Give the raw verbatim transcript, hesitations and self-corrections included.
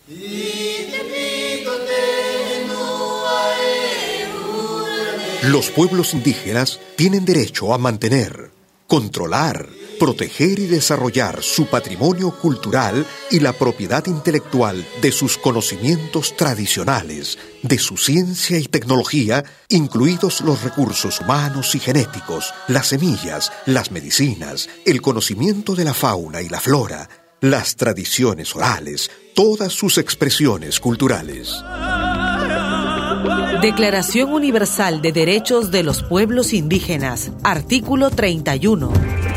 Los pueblos indígenas tienen derecho a mantener, controlar, proteger y desarrollar su patrimonio cultural y la propiedad intelectual de sus conocimientos tradicionales, de su ciencia y tecnología, incluidos los recursos humanos y genéticos, las semillas, las medicinas, el conocimiento de la fauna y la flora, las tradiciones orales, todas sus expresiones culturales. Declaración Universal de Derechos de los Pueblos Indígenas, artículo treinta y uno.